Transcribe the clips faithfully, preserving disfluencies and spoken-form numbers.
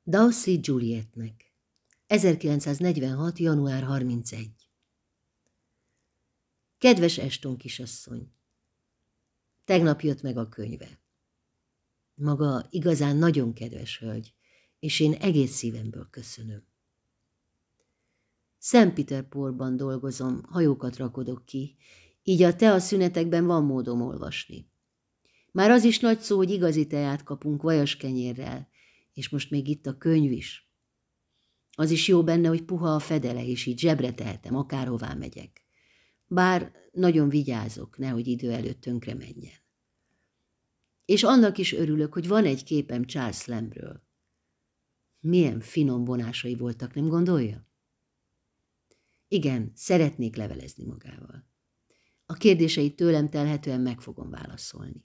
Darcy Julietnek. ezerkilencszáznegyvenhat. január harmincegyedike. Kedves Ashton kisasszony, tegnap jött meg a könyve. Maga igazán nagyon kedves hölgy, és én egész szívemből köszönöm. Szentpéterborban dolgozom, hajókat rakodok ki, így a teaszünetekben van módom olvasni. Már az is nagy szó, hogy igazi teát kapunk vajaskenyérrel, és most még itt a könyv is. Az is jó benne, hogy puha a fedele, és így zsebre tehetem, akárhová megyek. Bár nagyon vigyázok, nehogy idő előtt tönkre menjen. És annak is örülök, hogy van egy képem Charles Lambről. Milyen finom vonásai voltak, nem gondolja? Igen, szeretnék levelezni magával. A kérdéseit tőlem telhetően meg fogom válaszolni.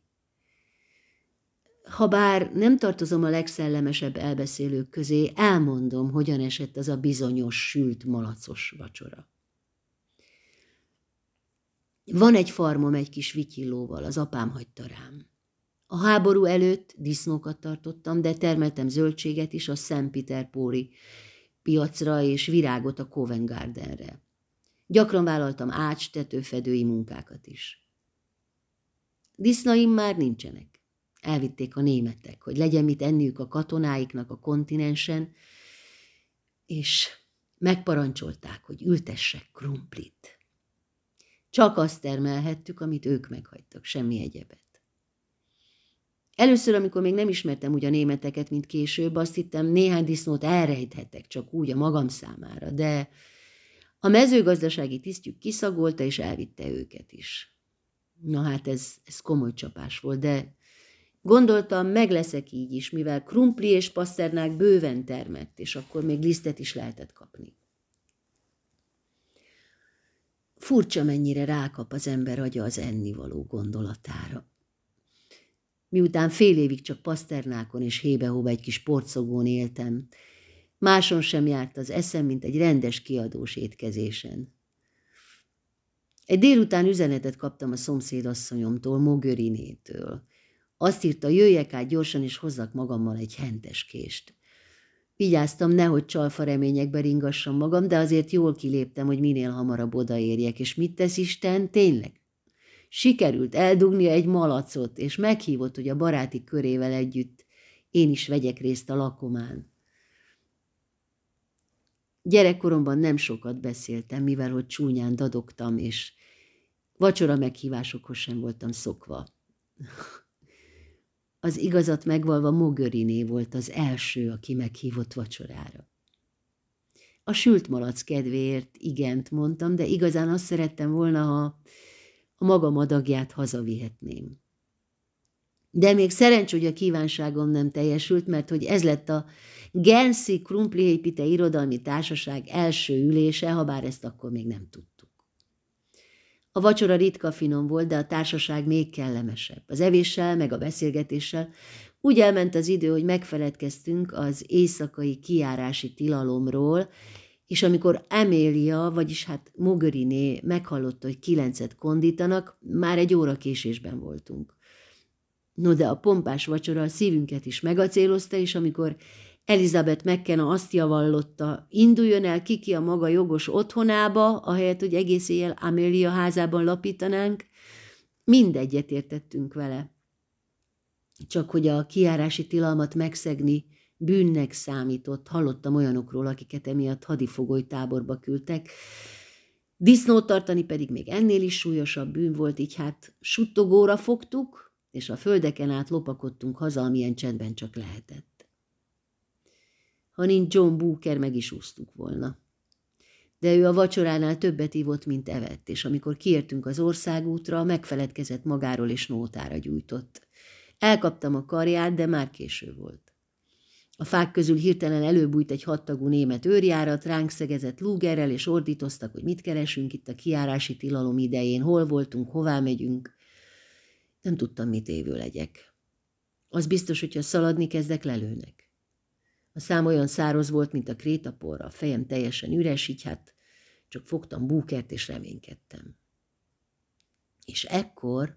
Habár nem tartozom a legszellemesebb elbeszélők közé, elmondom, hogyan esett az a bizonyos sült malacos vacsora. Van egy farmom egy kis vityillóval, az apám hagyta rám. A háború előtt disznókat tartottam, de termeltem zöldséget is a szentpéterpóri piacra és virágot a Covent Gardenre. Gyakran vállaltam ács, tetőfedői munkákat is. Disznaim már nincsenek. Elvitték a németek, hogy legyen mit enniük a katonáiknak a kontinensen, és megparancsolták, hogy ültessek krumplit. Csak azt termelhettük, amit ők meghagytak, semmi egyebet. Először, amikor még nem ismertem úgy a németeket, mint később, azt hittem, néhány disznót elrejthetek, csak úgy a magam számára, de a mezőgazdasági tisztjük kiszagolta, és elvitte őket is. Na hát ez, ez komoly csapás volt, de gondoltam, meg leszek így is, mivel krumpli és paszternák bőven termett, és akkor még lisztet is lehetett kapni. Furcsa, mennyire rákap az ember agya az ennivaló gondolatára. Miután fél évig csak paszternákon és hébe-hóba egy kis porcogón éltem, máson sem járt az eszem, mint egy rendes kiadós étkezésen. Egy délután üzenetet kaptam a szomszédasszonyomtól, Mogörinétől. Azt írta, jöjjek át gyorsan, és hozzak magammal egy hentes kést. Vigyáztam, nehogy csalfa reményekbe ringassam magam, de azért jól kiléptem, hogy minél hamarabb odaérjek. És mit tesz Isten? Tényleg? Sikerült eldugnia egy malacot, és meghívott, hogy a baráti körével együtt én is vegyek részt a lakomán. Gyerekkoromban nem sokat beszéltem, mivel hogy csúnyán dadogtam, és vacsora meghívásokhoz sem voltam szokva. Az igazat megvalva Mogöriné volt az első, aki meghívott vacsorára. A sült malac kedvéért igent mondtam, de igazán azt szerettem volna, ha a magam adagját hazavihetném. De még szerencs, hogy a kívánságom nem teljesült, mert hogy ez lett a Genszi Krumpliépite Irodalmi Társaság első ülése, habár ezt akkor még nem tudtuk. A vacsora ritka finom volt, de a társaság még kellemesebb. Az evéssel, meg a beszélgetéssel úgy elment az idő, hogy megfeledkeztünk az éjszakai kijárási tilalomról, és amikor Amélia, vagyis hát Mogöriné meghallotta, hogy kilencet kondítanak, már egy óra késésben voltunk. No, de a pompás vacsora a szívünket is megacélozta, és amikor Elizabeth McKenna azt javallotta, induljon el Kiki a maga jogos otthonába, ahelyett, hogy egész éjjel Amélia házában lapítanánk, mindegyet értettünk vele. Csak hogy a kijárási tilalmat megszegni bűnnek számított, hallottam olyanokról, akiket emiatt hadifogoly táborba küldtek. Disznót tartani pedig még ennél is súlyosabb bűn volt, így hát suttogóra fogtuk, és a földeken át lopakodtunk haza, amilyen csendben csak lehetett. Ha nincs John Booker, meg is úsztuk volna. De ő a vacsoránál többet ívott, mint evett, és amikor kiértünk az országútra, megfeledkezett magáról és nótára gyújtott. Elkaptam a karját, de már késő volt. A fák közül hirtelen előbújt egy hattagú német őrjárat, ránk szegezett lúgerrel, és ordítoztak, hogy mit keresünk itt a kijárási tilalom idején, hol voltunk, hová megyünk. Nem tudtam, mit évő legyek. Az biztos, hogyha szaladni kezdek, lelőnek. A szám olyan száraz volt, mint a krétapor, a fejem teljesen üres, így hát csak fogtam Bookert, és reménykedtem. És ekkor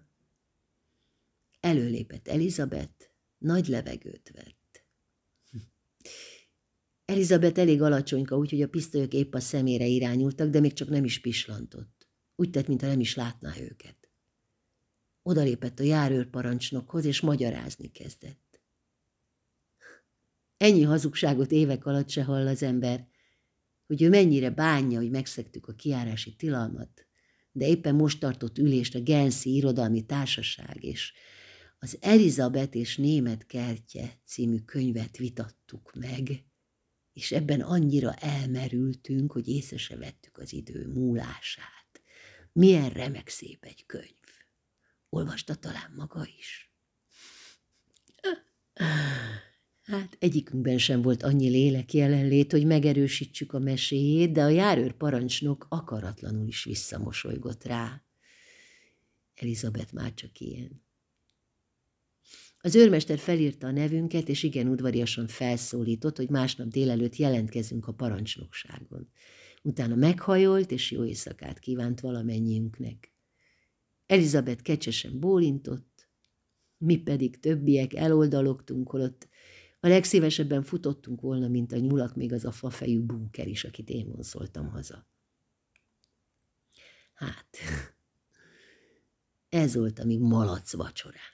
előlépett Elizabeth, nagy levegőt vett. Elizabeth elég alacsonyka, úgyhogy a pisztolyok épp a szemére irányultak, de még csak nem is pislantott. Úgy tett, mintha nem is látná őket. Odalépett a járőrparancsnokhoz, és magyarázni kezdett. Ennyi hazugságot évek alatt se hall az ember, hogy ő mennyire bánja, hogy megszegtük a kijárási tilalmat, de éppen most tartott ülést a Genszi Irodalmi Társaság, és az Elizabeth és Német Kertje című könyvet vitattuk meg, és ebben annyira elmerültünk, hogy észre se vettük az idő múlását. Milyen remek szép egy könyv. Olvasta talán maga is? Hát egyikünkben sem volt annyi lélek jelenlét, hogy megerősítsük a meséjét, de a járőr parancsnok akaratlanul is visszamosolygott rá. Elizabeth már csak ilyen. Az őrmester felírta a nevünket, és igen udvariasan felszólított, hogy másnap délelőtt jelentkezünk a parancsnokságon. Utána meghajolt, és jó éjszakát kívánt valamennyiünknek. Elizabeth kecsesen bólintott, mi pedig többiek eloldalogtunk, holott a legszívesebben futottunk volna, mint a nyulak, még az a fafejű búker is, akit én vonszoltam haza. Hát, ez volt a mi malac vacsoránk.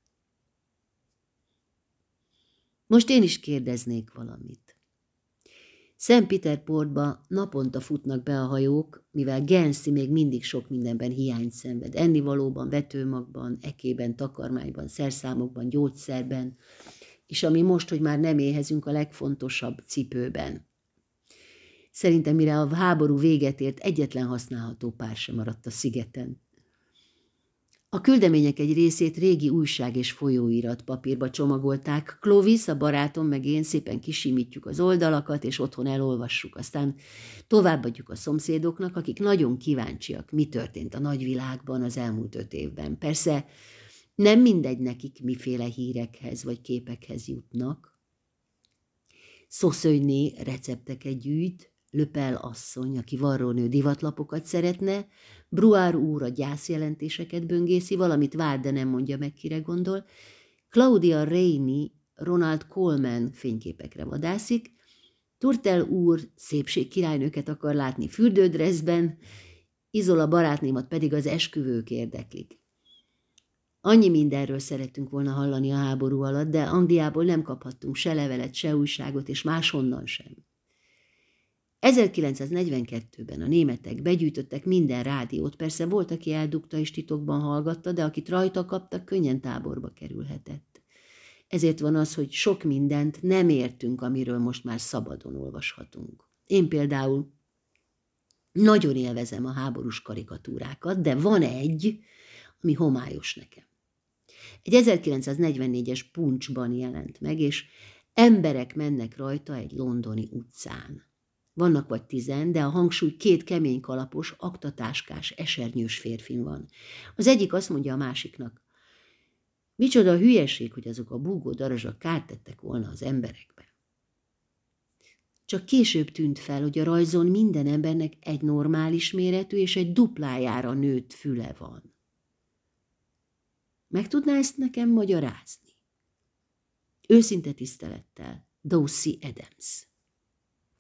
Most én is kérdeznék valamit. Szentpéterportba naponta futnak be a hajók, mivel Genszi még mindig sok mindenben hiányt szenved. Ennivalóban, vetőmagban, ekében, takarmányban, szerszámokban, gyógyszerben, és ami most, hogy már nem éhezünk, a legfontosabb, cipőben. Szerintem, mire a háború véget ért, egyetlen használható pár sem maradt a szigeten. A küldemények egy részét régi újság és folyóirat papírba csomagolták. Clovis, a barátom meg én szépen kisimítjuk az oldalakat, és otthon elolvassuk. Aztán továbbadjuk a szomszédoknak, akik nagyon kíváncsiak, mi történt a nagyvilágban az elmúlt öt évben. Persze nem mindegy nekik, miféle hírekhez vagy képekhez jutnak. Szoszönyné recepteket gyűjt, Löpel asszony, aki varrónő divatlapokat szeretne, Bruár úr a gyászjelentéseket böngészi, valamit vár, de nem mondja meg, kire gondol, Claudia Rainey Ronald Coleman fényképekre vadászik, Turtel úr szépségkirálynőket akar látni fürdődreszben, Izola barátnémat pedig az esküvők érdeklik. Annyi mindenről szerettünk volna hallani a háború alatt, de Angliából nem kaphattunk se levelet, se újságot, és máshonnan sem. ezerkilencszáznegyvenkettőben a németek begyűjtöttek minden rádiót, persze volt, aki eldugta és titokban hallgatta, de akit rajta kaptak, könnyen táborba kerülhetett. Ezért van az, hogy sok mindent nem értünk, amiről most már szabadon olvashatunk. Én például nagyon élvezem a háborús karikatúrákat, de van egy, ami homályos nekem. Egy ezerkilencszáznegyvennégyes Punchban jelent meg, és emberek mennek rajta egy londoni utcán. Vannak vagy tizen, de a hangsúly két kemény kalapos, aktatáskás, esernyős férfin van. Az egyik azt mondja a másiknak, micsoda hülyeség, hogy azok a búgó darazsak kárt tettek volna az emberekbe. Csak később tűnt fel, hogy a rajzon minden embernek egy normális méretű és egy duplájára nőtt füle van. Meg tudná ezt nekem magyarázni? Őszinte tisztelettel, Dorsey Adams.